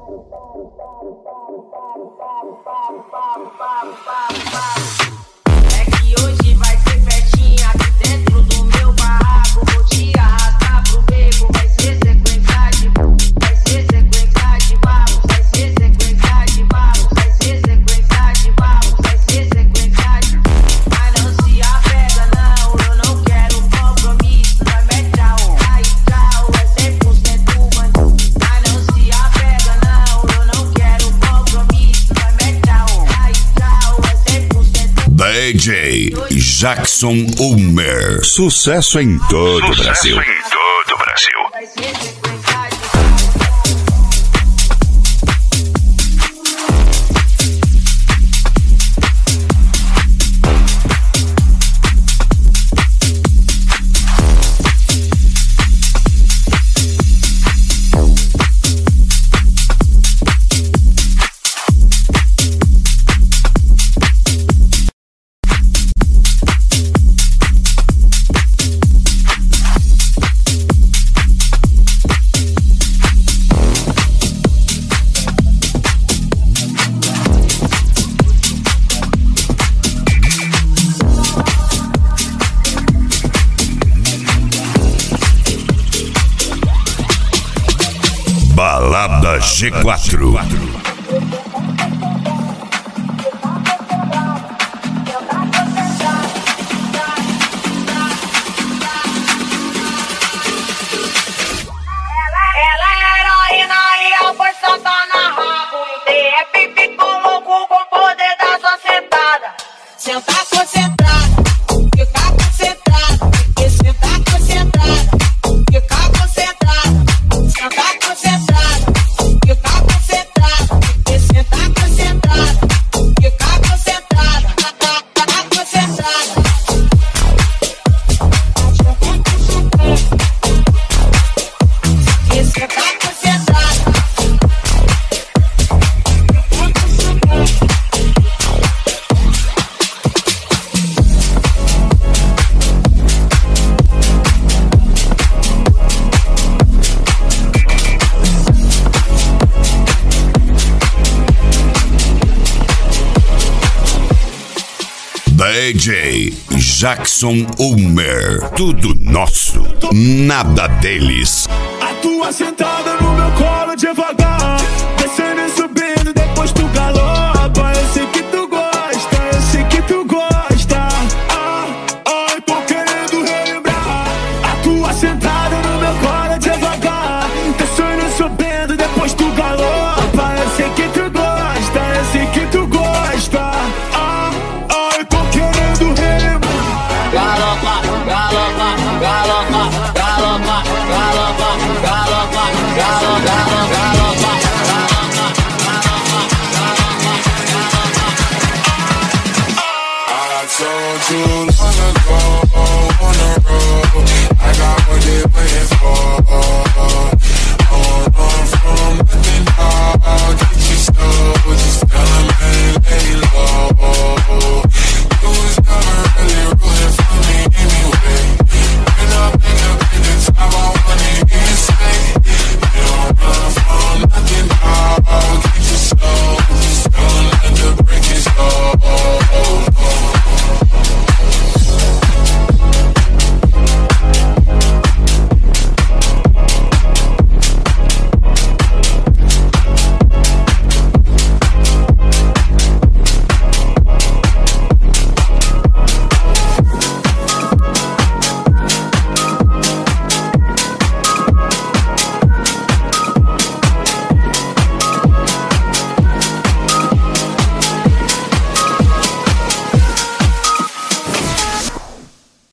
É que hoje vai ter festinha aqui dentro do meu barraco. Vou te arrastar pro beco, vai ser sequência de barro, vai ser sequência de barro, vai ser sequência de barro, vai ser sequência de barro, vai ser sequência de. Mas não se apega não, eu não quero compromisso, vai mete a honra e tchau, é 100% bandido. Mas não se apega não, eu não quero compromisso, vai mete a honra e tchau, é 100%. DJ Jackson Ulmer. Sucesso em todo o Brasil. Vai ser sequência de Balada G4. ela é heroína e a força tá na rabo. E o D é pipi com louco com o poder da sua sentada. Sentar concentrada, ficar concentrada. E sentar concentrada, ficar concentrada. Sentar concentrada, ficar concentrada. E sentar concentrada, ficar concentrada. Tá concentrada. E sentar concentrada. DJ Jackson Ulmer. Tudo nosso, nada deles. A tua sentada no meu colo devagar.